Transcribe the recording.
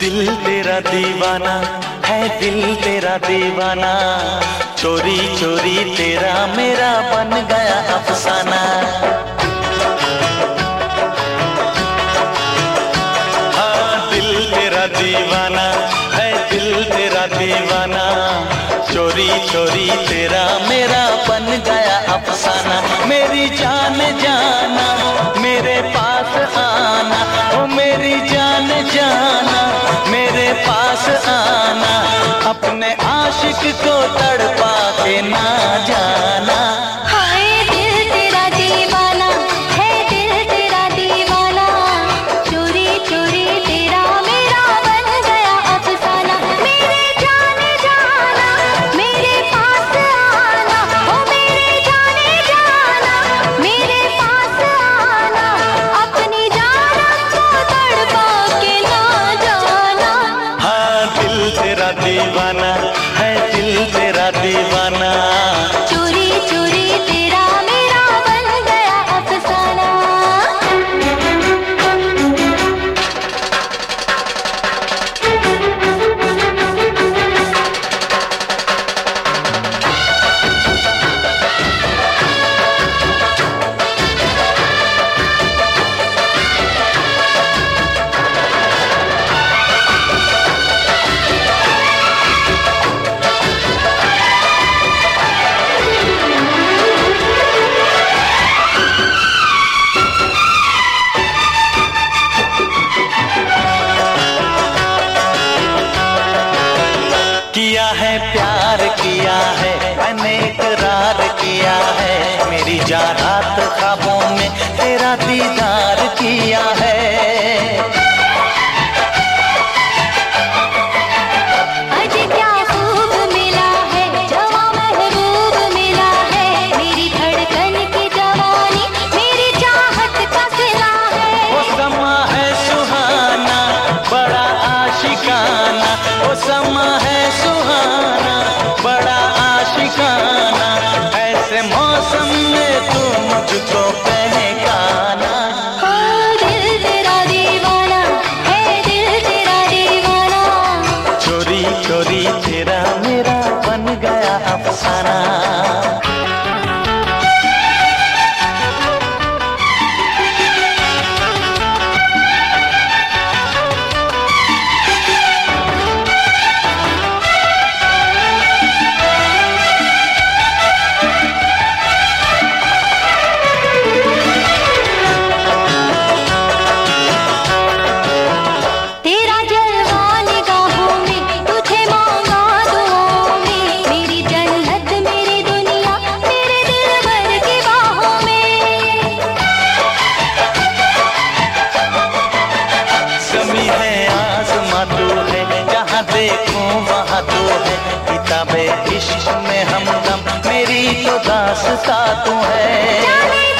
दिल तेरा दीवाना है, दिल तेरा दीवाना, चोरी चोरी तेरा मेरा बन गया अफसाना। हाँ दिल तेरा दीवाना है, दिल तेरा दीवाना, चोरी चोरी तेरा मेरा बन गया अफसाना। मेरी जान जाना मेरे पास आना, ओ मेरी जान जाना मेरे पास आना, अपने आशिक को तड़पा के ना जाना। हाय दिल तेरा दीवाना है, दिल तेरा दीवाना, चोरी चोरी तेरा मेरा बन गया अफसाना। मेरे जाने जाना मेरे पास आना, ओ मेरे जाने जाना मेरे पास आना, अपनी जान को तड़पा के ना जाना। हाँ दिल तेरा दीवाना है, दिल तेरा दीवाना, चोरी चोरी तेरा मेरा बन गया अफसाना। किया है प्यार किया है, मैंने इकरार किया है, मेरी जान रात ख्वाबों में तेरा दीदार किया है। आज क्या खूब मिला है, जवां महबूब मिला है, मेरी धड़कन की जवानी मेरी चाहत का सिला है। वो समा है सुहाना बड़ा आशिकाना, वो समा है सुहाना बड़ा आशिकाना, ऐसे मौसम में तू मुझको पहचाना। ओ दिल तेरा दीवाना है, दिल तेरा दीवाना, चोरी चोरी तेरा मेरा बन गया अफसाना। तेरा जलवा निगाहों में, तुझे मांगा दुआओं में, मेरी जन्नत मेरी दुनिया तेरे दिल भर की बाहों में। ज़मीं है आसमां तू है, जहाँ देखूं वहाँ तू है, किताबे इश्क में हमदम मेरी तो दास्तां तू है। जाने